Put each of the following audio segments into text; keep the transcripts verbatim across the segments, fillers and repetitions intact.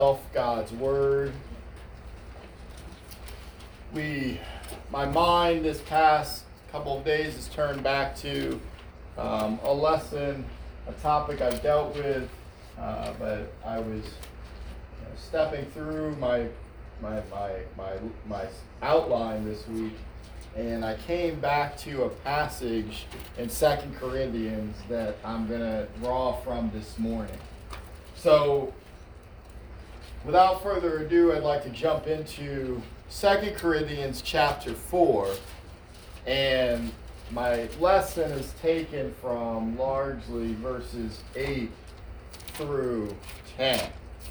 God's Word. We, my mind this past couple of days has turned back to um, a lesson, a topic I've dealt with, uh, but I was you know, stepping through my, my my my my outline this week, and I came back to a passage in Second Corinthians that I'm going to draw from this morning. So, without further ado, I'd like to jump into Second Corinthians chapter four, and my lesson is taken from largely verses eight through ten.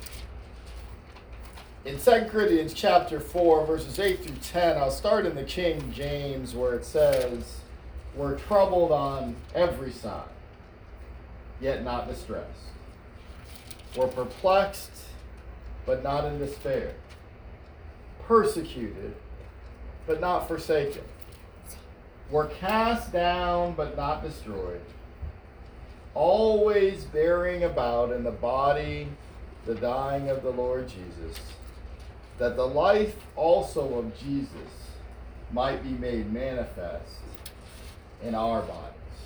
In Second Corinthians chapter four, verses eight through ten, I'll start in the King James where it says, "We're troubled on every side, yet not distressed. We're perplexed, but not in despair. Persecuted, but not forsaken. We're cast down, but not destroyed. Always bearing about in the body the dying of the Lord Jesus, that the life also of Jesus might be made manifest in our bodies."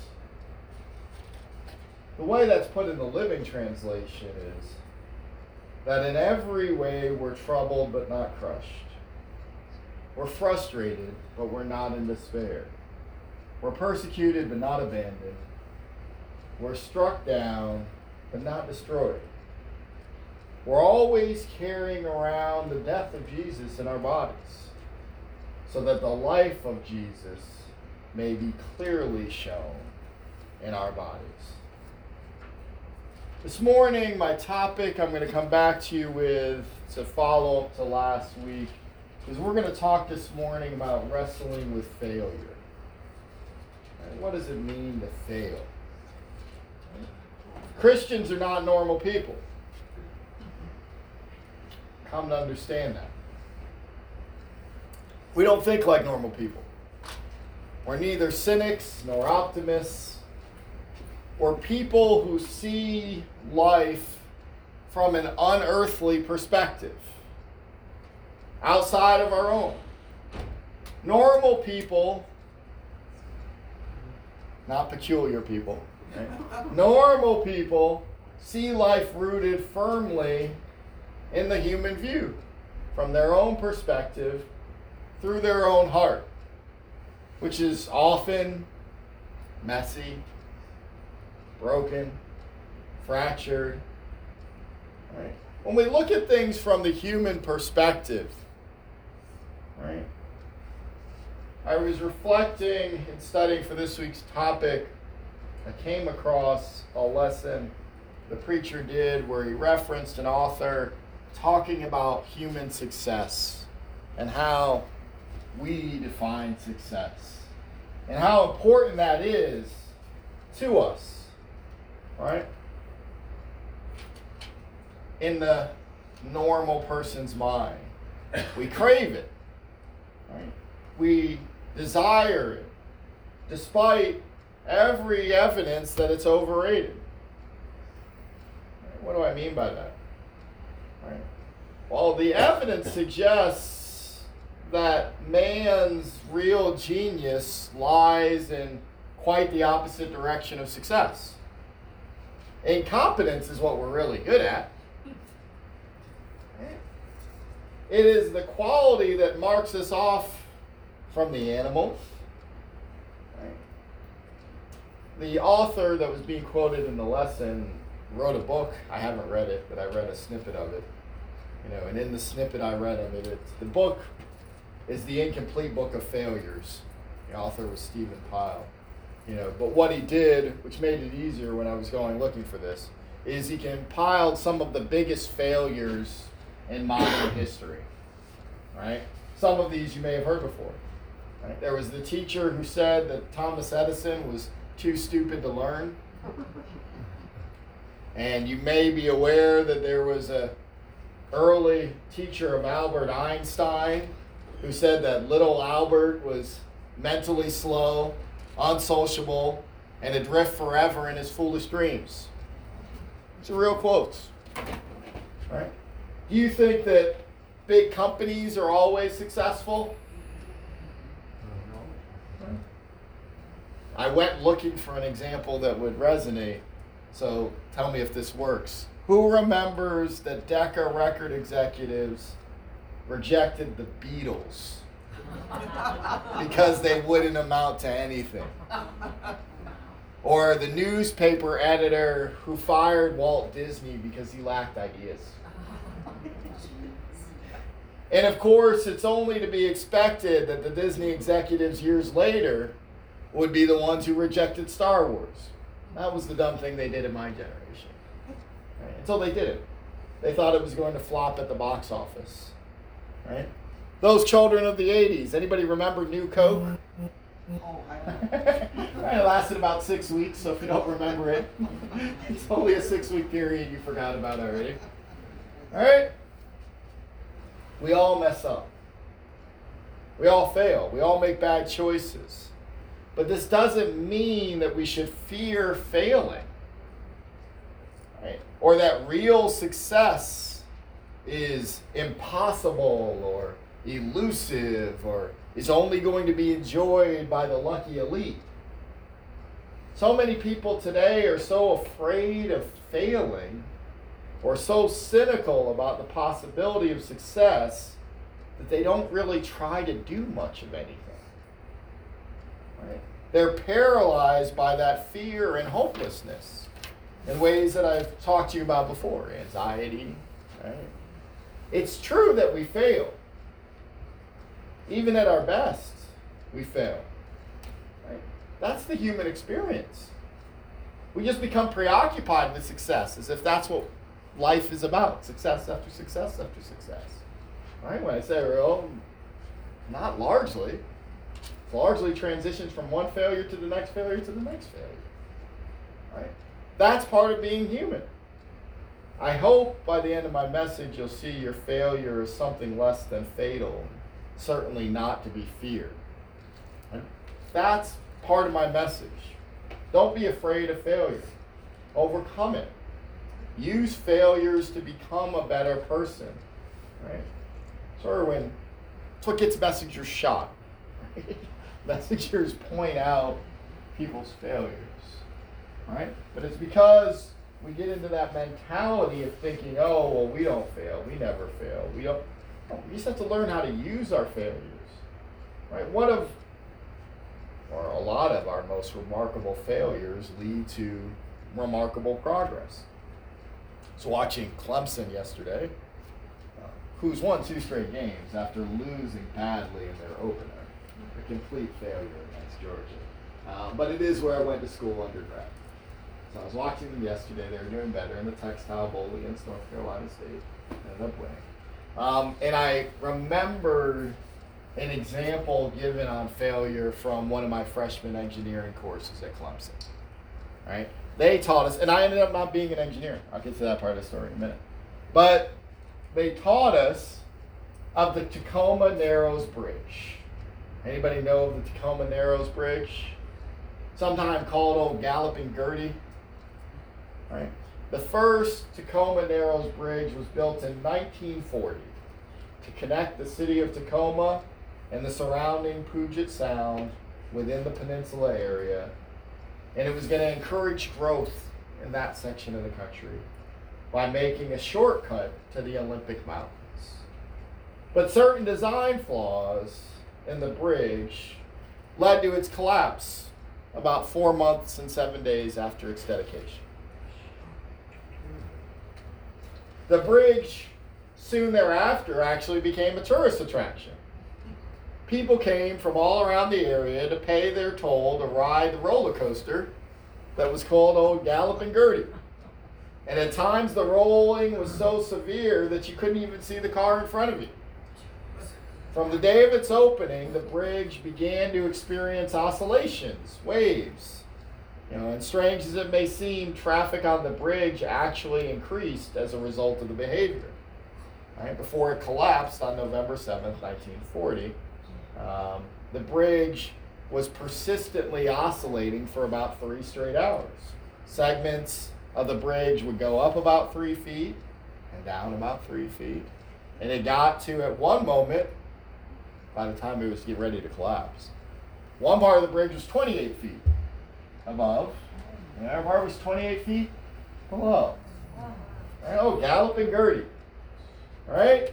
The way that's put in the Living Translation is that in every way we're troubled but not crushed. We're frustrated, but we're not in despair. We're persecuted but not abandoned. We're struck down but not destroyed. We're always carrying around the death of Jesus in our bodies, so that the life of Jesus may be clearly shown in our bodies. This morning, my topic I'm going to come back to you with, it's a follow-up to last week, is we're going to talk this morning about wrestling with failure. And what does it mean to fail? Christians are not normal people. Come to understand that. We don't think like normal people. We're neither cynics nor optimists. We're people who see life from an unearthly perspective, outside of our own. Normal people, not peculiar people, right? Normal people see life rooted firmly in the human view, from their own perspective, through their own heart, which is often messy, broken, fractured. Right? When we look at things from the human perspective, right? I was reflecting and studying for this week's topic. I came across a lesson the preacher did where he referenced an author talking about human success and how we define success and how important that is to us. Right? In the normal person's mind, we crave it. Right? We desire it, despite every evidence that it's overrated. Right? What do I mean by that? Right? Well, the evidence suggests that man's real genius lies in quite the opposite direction of success. Incompetence is what we're really good at. It is the quality that marks us off from the animals. The author that was being quoted in the lesson wrote a book. I haven't read it, but I read a snippet of it. You know, and in the snippet I read of it, it's, the book is The Incomplete Book of Failures. The author was Stephen Pyle. You know, but what he did, which made it easier when I was going looking for this, is he compiled some of the biggest failures in modern history. Right? Some of these you may have heard before. Right? There was the teacher who said that Thomas Edison was too stupid to learn. And you may be aware that there was a early teacher of Albert Einstein who said that little Albert was mentally slow, unsociable, and adrift forever in his foolish dreams. These are real quotes. Right? Do you think that big companies are always successful? I went looking for an example that would resonate, so tell me if this works. Who remembers that Decca record executives rejected the Beatles because they wouldn't amount to anything? Or the newspaper editor who fired Walt Disney because he lacked ideas? And of course, it's only to be expected that the Disney executives years later would be the ones who rejected Star Wars. That was the dumb thing they did in my generation. Right? Until they did it. They thought it was going to flop at the box office. Right? Those children of the eighties, anybody remember New Coke? Oh, I It lasted about six weeks, so if you don't remember it, it's only a six-week period you forgot about already. All right? We all mess up. We all fail. We all make bad choices. But this doesn't mean that we should fear failing, right? Or that real success is impossible or elusive or is only going to be enjoyed by the lucky elite. So many people today are so afraid of failing or so cynical about the possibility of success that they don't really try to do much of anything. Right? They're paralyzed by that fear and hopelessness in ways that I've talked to you about before. Anxiety. Right? It's true that we fail. Even at our best, we fail. Right? That's the human experience. We just become preoccupied with success as if that's what life is about. Success after success after success. Right? When I say, well, not largely. Largely transitions from one failure to the next failure to the next failure. Right? That's part of being human. I hope by the end of my message you'll see your failure as something less than fatal, certainly not to be feared. Right? That's part of my message. Don't be afraid of failure. Overcome it. Use failures to become a better person. Right? Sort of when that's what gets messengers shot. Right? Messengers point out people's failures, right? But it's because we get into that mentality of thinking, oh, well, we don't fail. We never fail. We don't. No, we just have to learn how to use our failures, right? One of, or a lot of our most remarkable failures lead to remarkable progress. So watching Clemson yesterday, uh, who's won two straight games after losing badly in their opener. A complete failure against Georgia. Um, but it is where I went to school undergrad. So I was watching them yesterday. They were doing better in the Textile Bowl against North Carolina State. Ended up winning. Um, and I remembered an example given on failure from one of my freshman engineering courses at Clemson. Right? They taught us, and I ended up not being an engineer. I'll get to that part of the story in a minute. But they taught us of the Tacoma Narrows Bridge. Anybody know of the Tacoma Narrows Bridge? Sometimes called Old Galloping Gertie. Right? The first Tacoma Narrows Bridge was built in nineteen forty to connect the city of Tacoma and the surrounding Puget Sound within the peninsula area. And it was going to encourage growth in that section of the country by making a shortcut to the Olympic Mountains. But certain design flaws in the bridge led to its collapse about four months and seven days after its dedication. The bridge soon thereafter actually became a tourist attraction. People came from all around the area to pay their toll to ride the roller coaster that was called Old Galloping Gertie. And at times the rolling was so severe that you couldn't even see the car in front of you. From the day of its opening, the bridge began to experience oscillations, waves. You know, and strange as it may seem, traffic on the bridge actually increased as a result of the behavior. Right? Before it collapsed on November seventh, nineteen forty, um, the bridge was persistently oscillating for about three straight hours. Segments of the bridge would go up about three feet, and down about three feet. And it got to, at one moment, by the time it was getting ready to collapse, one part of the bridge was twenty-eight feet above, and the other part was twenty-eight feet below. Right? Oh, Galloping Gertie. Right?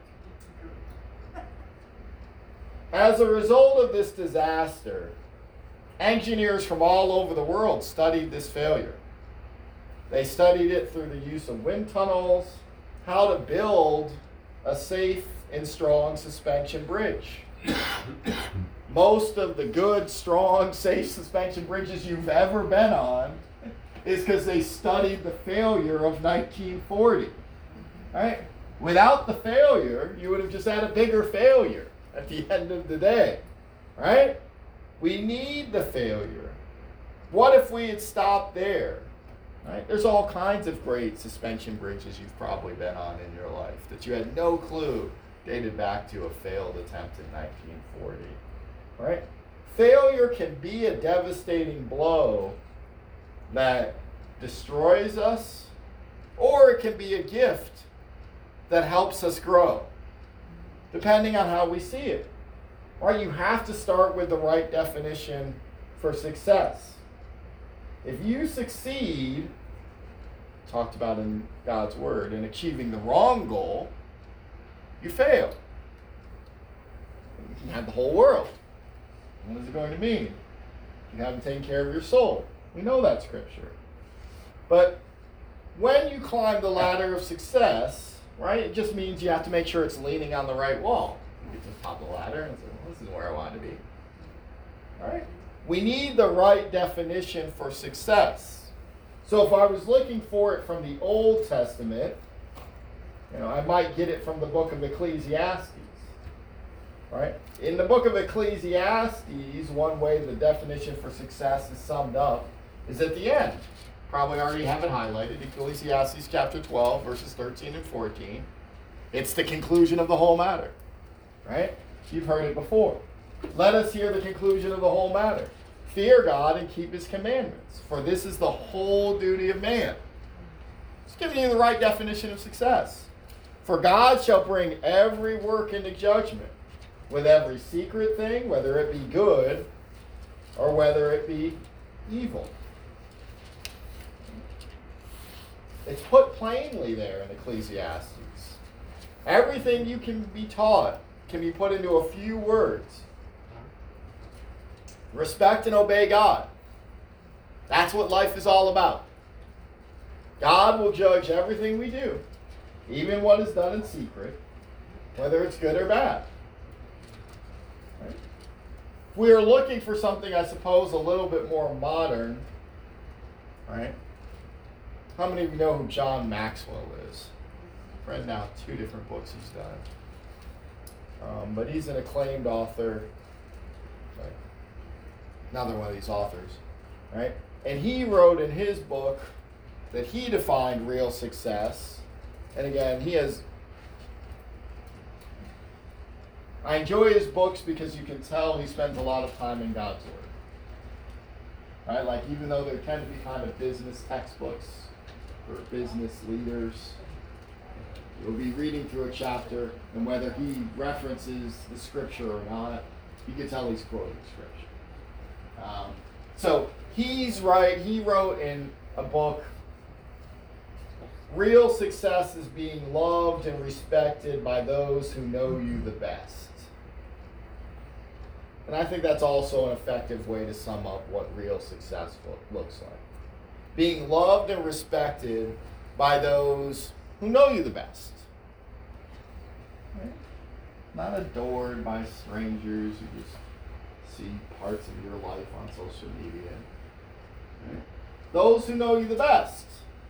As a result of this disaster, engineers from all over the world studied this failure. They studied it through the use of wind tunnels, how to build a safe and strong suspension bridge. Most of the good, strong, safe suspension bridges you've ever been on is because they studied the failure of nineteen forty. Right? Without the failure, you would have just had a bigger failure at the end of the day. Right? We need the failure. What if we had stopped there? Right? There's all kinds of great suspension bridges you've probably been on in your life that you had no clue dated back to a failed attempt in nineteen forty. Right? Failure can be a devastating blow that destroys us, or it can be a gift that helps us grow, depending on how we see it. Right? You have to start with the right definition for success. If you succeed, talked about in God's Word, in achieving the wrong goal, you fail. You have the whole world. What is it going to mean? You haven't taken care of your soul. We know that scripture. But when you climb the ladder of success, right, it just means you have to make sure it's leaning on the right wall. You get to the top of the ladder and say, well, this is where I want to be. All right? We need the right definition for success. So if I was looking for it from the Old Testament, you know, I might get it from the book of Ecclesiastes. Right? In the book of Ecclesiastes, one way the definition for success is summed up is at the end. Probably already have it highlighted. Ecclesiastes chapter twelve, verses thirteen and fourteen. It's the conclusion of the whole matter. Right? You've heard it before. Let us hear the conclusion of the whole matter. Fear God and keep his commandments, for this is the whole duty of man. It's giving you the right definition of success. For God shall bring every work into judgment, with every secret thing, whether it be good or whether it be evil. It's put plainly there in Ecclesiastes. Everything you can be taught can be put into a few words. Respect and obey God. That's what life is all about. God will judge everything we do, even what is done in secret, whether it's good or bad. Right? If we are looking for something, I suppose, a little bit more modern, right? How many of you know who John Maxwell is? I've read now two different books he's done. Um, but he's an acclaimed author. Right? Another one of these authors, right? And he wrote in his book that he defined real success. And again, he has... I enjoy his books because you can tell he spends a lot of time in God's Word. Right? Like, even though there tend to be kind of business textbooks for business leaders, you'll be reading through a chapter, and whether he references the scripture or not, you can tell he's quoting scripture. Um, so he's right. He wrote in a book, real success is being loved and respected by those who know you the best. And I think that's also an effective way to sum up what real success looks like. Being loved and respected by those who know you the best. Right? Not adored by strangers who just see parts of your life on social media. Right? Those who know you the best.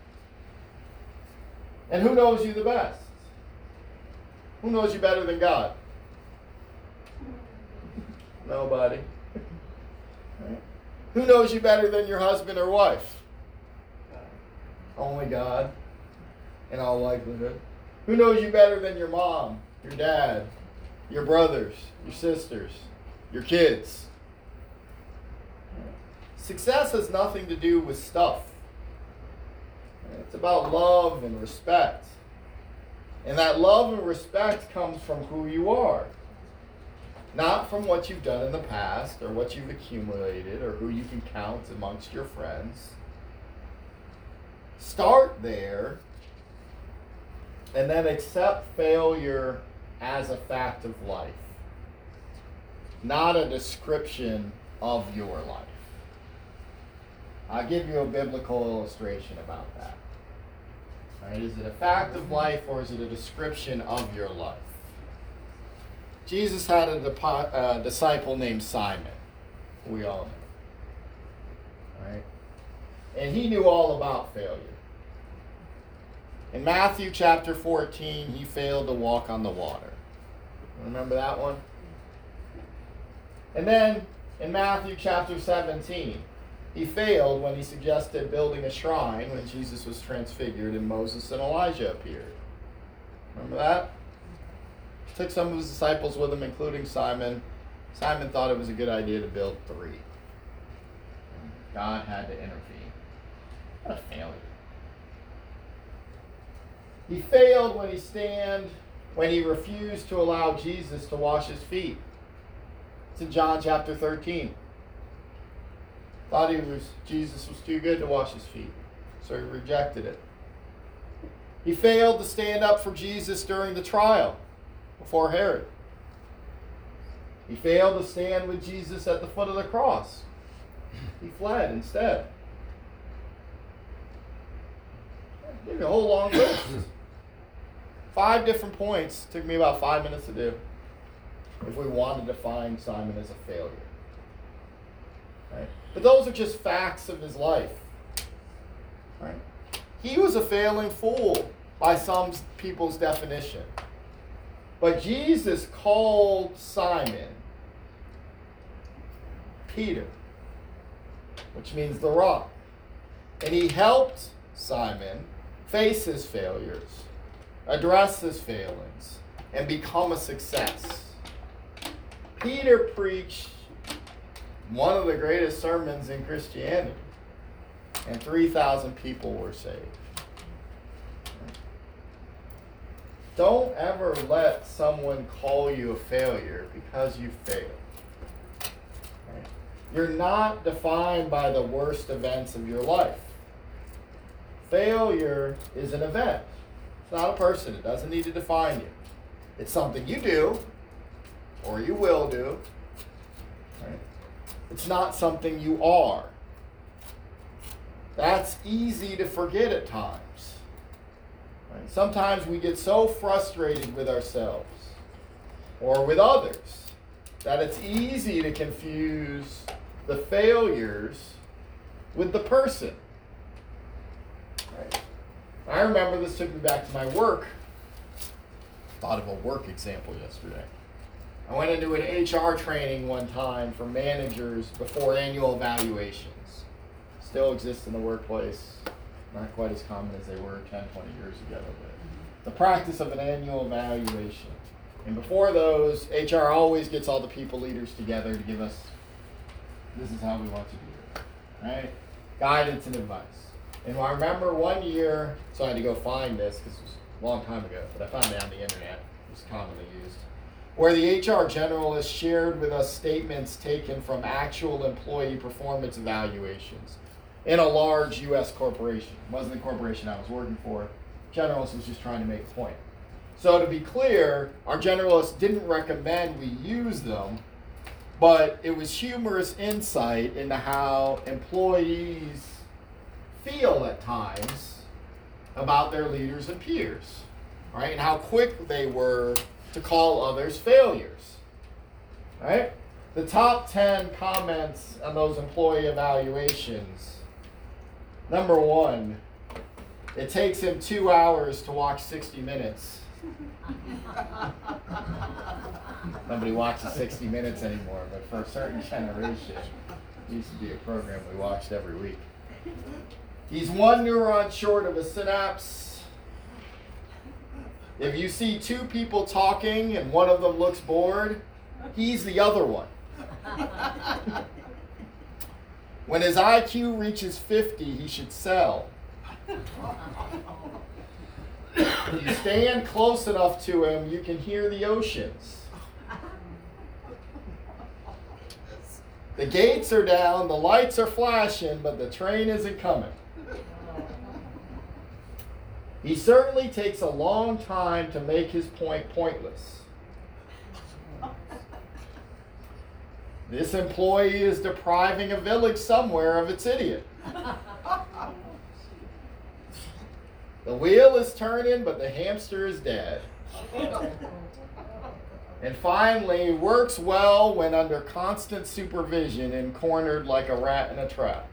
And who knows you the best? Who knows you better than God? Nobody. Right? Who knows you better than your husband or wife? Only God, in all likelihood. Who knows you better than your mom, your dad, your brothers, your sisters, your kids? Success has nothing to do with stuff. It's about love and respect. And that love and respect comes from who you are, not from what you've done in the past or what you've accumulated or who you can count amongst your friends. Start there and then accept failure as a fact of life, not a description of your life. I'll give you a biblical illustration about that. Right? Is it a fact of life or is it a description of your life? Jesus had a depo- uh, disciple named Simon, who we all know. Right? And he knew all about failure. In Matthew chapter fourteen, he failed to walk on the water. Remember that one? And then in Matthew chapter seventeen, he failed when he suggested building a shrine when Jesus was transfigured and Moses and Elijah appeared. Remember that? Took some of his disciples with him, including Simon. Simon thought it was a good idea to build three. God had to intervene. What a failure. He failed when he stand, when he refused to allow Jesus to wash his feet. It's in John chapter thirteen. Thought he was Jesus was too good to wash his feet, so he rejected it. He failed to stand up for Jesus during the trial before Herod. He failed to stand with Jesus at the foot of the cross. He fled instead. I'll give you a whole long list. Five different points. Took me about five minutes to do. If we wanted to find Simon as a failure. Right? But those are just facts of his life. Right? He was a failing fool by some people's definition. But Jesus called Simon Peter, which means the rock. And he helped Simon face his failures, address his failings, and become a success. Peter preached one of the greatest sermons in Christianity, and three thousand people were saved. Don't ever let someone call you a failure because you failed. Right? You're not defined by the worst events of your life. Failure is an event. It's not a person. It doesn't need to define you. It's something you do, or you will do. Right? It's not something you are. That's easy to forget at times. Right? Sometimes we get so frustrated with ourselves or with others that it's easy to confuse the failures with the person. Right? I remember this took me back to my work. Thought of a work example yesterday. I went into an H R training one time for managers before annual evaluations. Still exist in the workplace. Not quite as common as they were ten, twenty years ago. But the practice of an annual evaluation. And before those, H R always gets all the people leaders together to give us, this is how we want to do it. Right? Guidance and advice. And I remember one year, so I had to go find this because it was a long time ago, but I found it on the internet. It was commonly used. Where the H R generalist shared with us statements taken from actual employee performance evaluations in a large U S corporation. It wasn't the corporation I was working for. Generalist was just trying to make a point. So to be clear, our generalist didn't recommend we use them, but it was humorous insight into how employees feel at times about their leaders and peers, right? And how quick they were to call others failures, right? The top ten comments on those employee evaluations. Number one, it takes him two hours to watch sixty minutes. Nobody watches sixty minutes anymore, but for a certain generation, it used to be a program we watched every week. He's one neuron short of a synapse. If you see two people talking and one of them looks bored, he's the other one. When his I Q reaches fifty, he should sell. If you stand close enough to him, you can hear the oceans. The gates are down, the lights are flashing, but the train isn't coming. He certainly takes a long time to make his point pointless. This employee is depriving a village somewhere of its idiot. The wheel is turning, but the hamster is dead. And finally, works well when under constant supervision and cornered like a rat in a trap.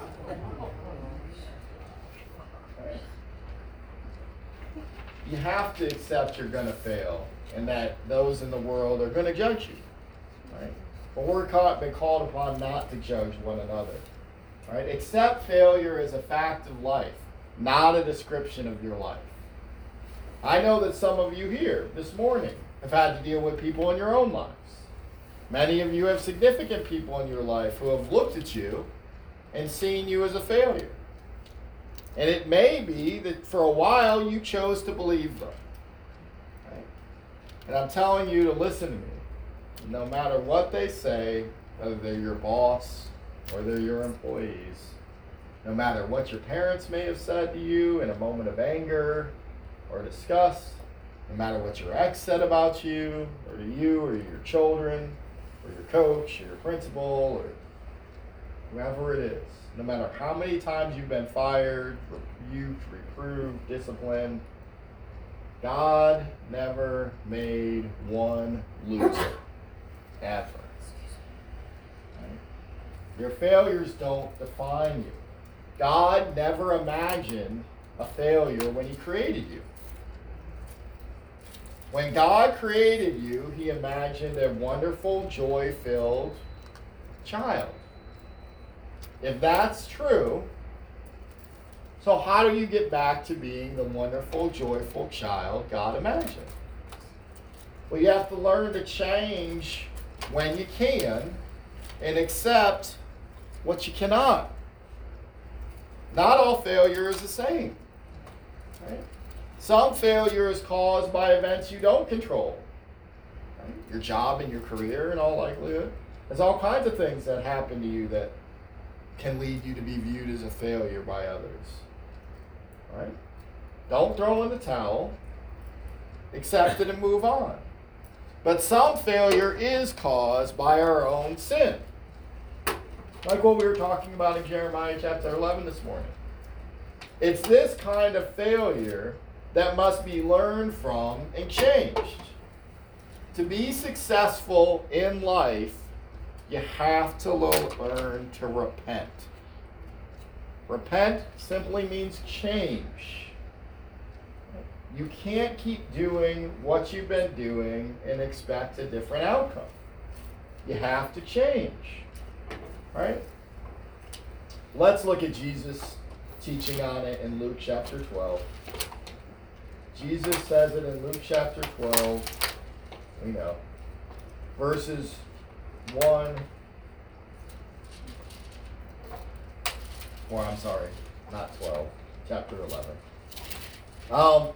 You have to accept you're going to fail and that those in the world are going to judge you. Right? But we're caught, been called upon not to judge one another. Right? Accept failure as a fact of life, not a description of your life. I know that some of you here this morning have had to deal with people in your own lives. Many of you have significant people in your life who have looked at you and seen you as a failure. And it may be that for a while you chose to believe them. Right? And I'm telling you to listen to me. No matter what they say, whether they're your boss or they're your employees, no matter what your parents may have said to you in a moment of anger or disgust, no matter what your ex said about you, or to you, or your children, or your coach, or your principal, or whoever it is, no matter how many times you've been fired, rebuked, reproved, disciplined, God never made one loser, ever. Right? Your failures don't define you. God never imagined a failure when he created you. When God created you, he imagined a wonderful, joy-filled child. If that's true, so how do you get back to being the wonderful, joyful child God imagined? Well, you have to learn to change when you can and accept what you cannot. Not all failure is the same. Right? Some failure is caused by events you don't control. Right? Your job and your career, in all likelihood. There's all kinds of things that happen to you that can lead you to be viewed as a failure by others. Right? Don't throw in the towel. Accept it and move on. But some failure is caused by our own sin. Like what we were talking about in Jeremiah chapter eleven this morning. It's this kind of failure that must be learned from and changed. To be successful in life, you have to learn to repent. Repent simply means change. You can't keep doing what you've been doing and expect a different outcome. You have to change. Right? Let's look at Jesus teaching on it in Luke chapter twelve. Jesus says it in Luke chapter twelve, we know, verses one, or I'm sorry, not twelve, chapter eleven. Um,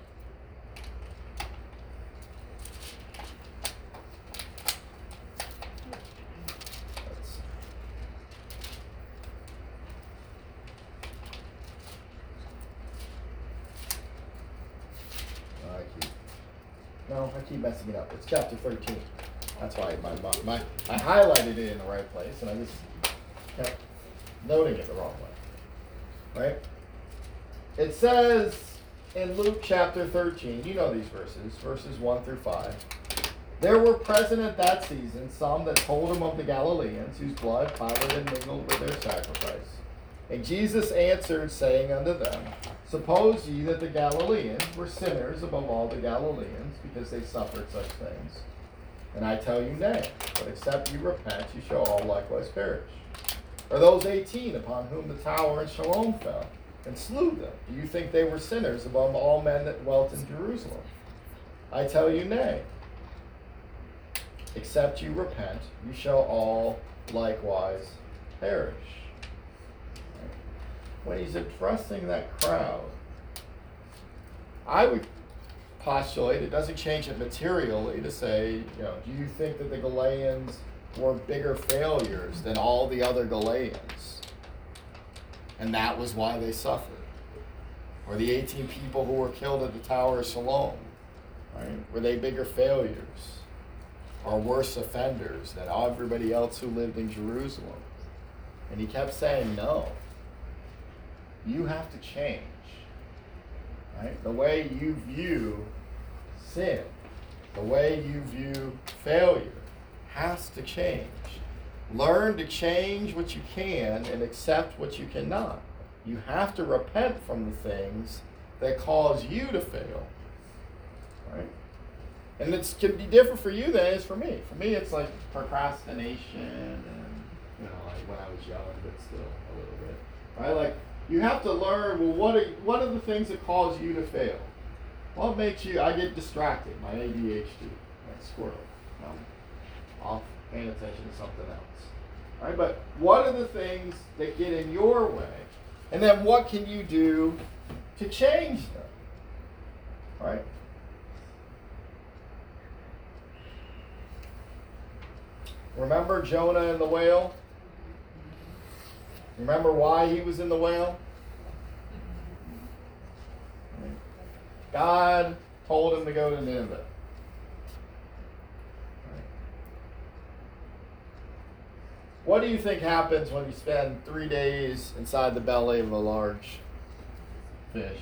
No, I keep messing it up. It's chapter thirteen. That's why my, my, my I highlighted it in the right place, and I just kept noting it the wrong way. Right? It says in Luke chapter thirteen, you know these verses, verses one through five. There were present at that season some that told him of the Galileans, whose blood Pilate had mingled with their sacrifice. And Jesus answered, saying unto them, Suppose ye that the Galileans were sinners above all the Galileans, because they suffered such things? And I tell you, nay, but except you repent, you shall all likewise perish. Or those eighteen upon whom the tower in Siloam fell, and slew them, do you think they were sinners above all men that dwelt in Jerusalem? I tell you, nay. Except you repent, you shall all likewise perish. When he's addressing that crowd, I would postulate it doesn't change it materially to say, you know, do you think that the Galileans were bigger failures than all the other Galileans? And that was why they suffered. Or the eighteen people who were killed at the Tower of Siloam, right? Were they bigger failures or worse offenders than everybody else who lived in Jerusalem? And he kept saying, no. You have to change. Right? The way you view sin, the way you view failure has to change. Learn to change what you can and accept what you cannot. You have to repent from the things that cause you to fail. Right? And it can be different for you than it is for me. For me, it's like procrastination and, you know, like when I was young, but still a little bit. Right? Like, you have to learn, well, what are, what are the things that cause you to fail? What makes you, I get distracted, my A D H D, like squirrel. I'm off paying attention to something else. Right? But what are the things that get in your way? And then what can you do to change them? Right? Remember Jonah and the whale? Remember why he was in the whale? God told him to go to Nineveh. What do you think happens when you spend three days inside the belly of a large fish?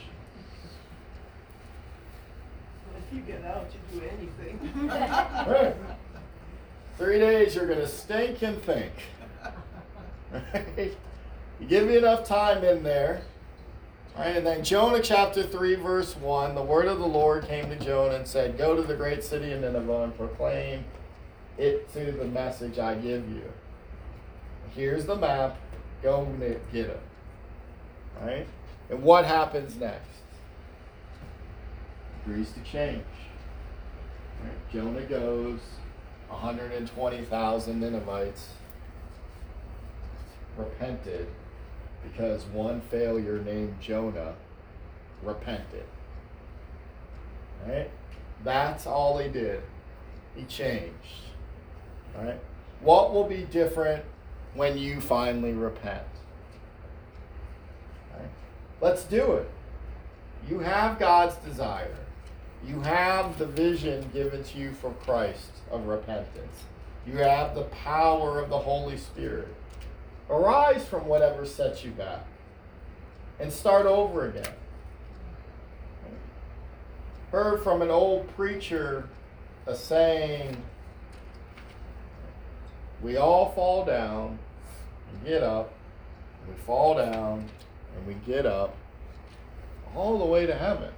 If you get out, you do anything. Right. Three days you're going to stink and think. Right? You give me enough time in there. Right? And then Jonah chapter three, verse one, the word of the Lord came to Jonah and said, go to the great city of Nineveh and proclaim it to the message I give you. Here's the map. Go get it. Right? And what happens next? Agrees to change. Right? Jonah goes, one hundred twenty thousand Ninevites repented because one failure named Jonah repented. Right? That's all he did. He changed. Right? What will be different when you finally repent? Right? Let's do it. You have God's desire. You have the vision given to you from Christ of repentance. You have the power of the Holy Spirit. Arise from whatever sets you back and start over again. Heard from an old preacher a saying, we all fall down and get up, and we fall down and we get up all the way to heaven.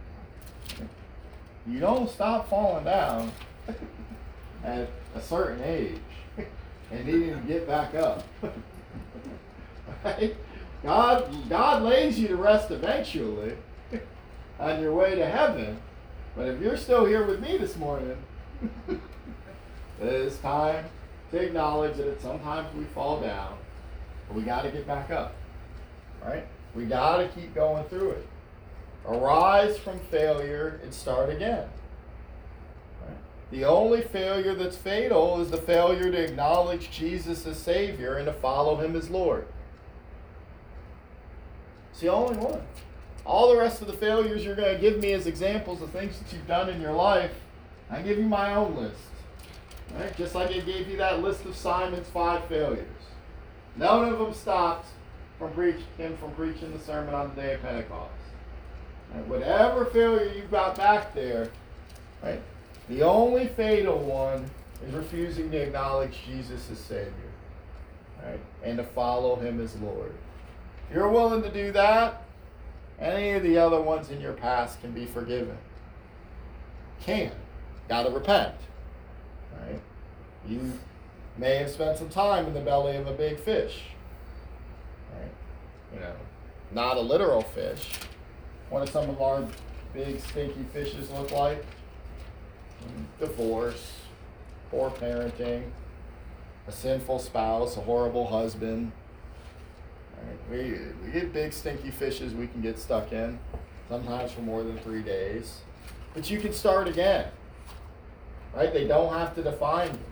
You don't stop falling down at a certain age and needing to get back up. Right? God, God lays you to rest eventually on your way to heaven. But if you're still here with me this morning, it is time to acknowledge that sometimes we fall down, but we got to get back up. Right? We got to keep going through it. Arise from failure and start again. Right? The only failure that's fatal is the failure to acknowledge Jesus as Savior and to follow Him as Lord. It's the only one. All the rest of the failures you're going to give me as examples of things that you've done in your life, I give you my own list. Right? Just like I gave you that list of Simon's five failures. None of them stopped from preach, him from preaching the sermon on the day of Pentecost. Right? Whatever failure you've got back there, right? The only fatal one is refusing to acknowledge Jesus as Savior, right? And to follow Him as Lord. If you're willing to do that, any of the other ones in your past can be forgiven. Can. Got to repent. Right? You may have spent some time in the belly of a big fish. Right? You know, not a literal fish. What do some of our big stinky fishes look like? Divorce, poor parenting, a sinful spouse, a horrible husband. Right? We, we get big stinky fishes we can get stuck in. sometimes for more than three days. But you can start again. Right? They don't have to define you.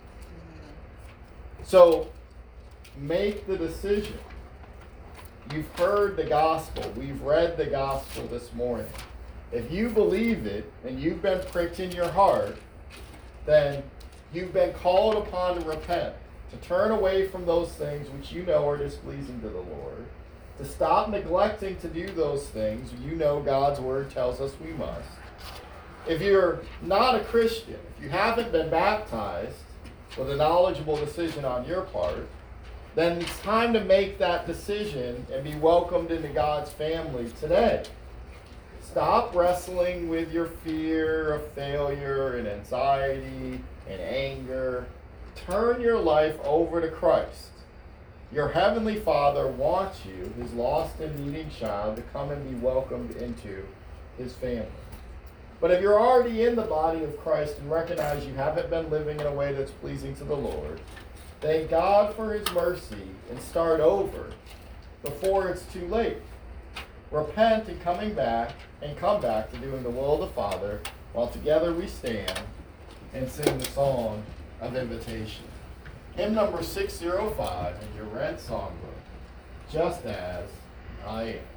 So make the decision. You've heard the gospel. We've read the gospel this morning. If you believe it and you've been pricked in your heart, then you've been called upon to repent, to turn away from those things which you know are displeasing to the Lord, to stop neglecting to do those things you know God's word tells us we must. If you're not a Christian, if you haven't been baptized with a knowledgeable decision on your part, then it's time to make that decision and be welcomed into God's family today. Stop wrestling with your fear of failure and anxiety and anger. Turn your life over to Christ. Your Heavenly Father wants you, His lost and needing child, to come and be welcomed into His family. But if you're already in the body of Christ and recognize you haven't been living in a way that's pleasing to the Lord, thank God for His mercy and start over before it's too late. Repent and coming back and come back to doing the will of the Father while together we stand and sing the song of invitation. Hymn number six oh five in your red songbook, Just As I Am.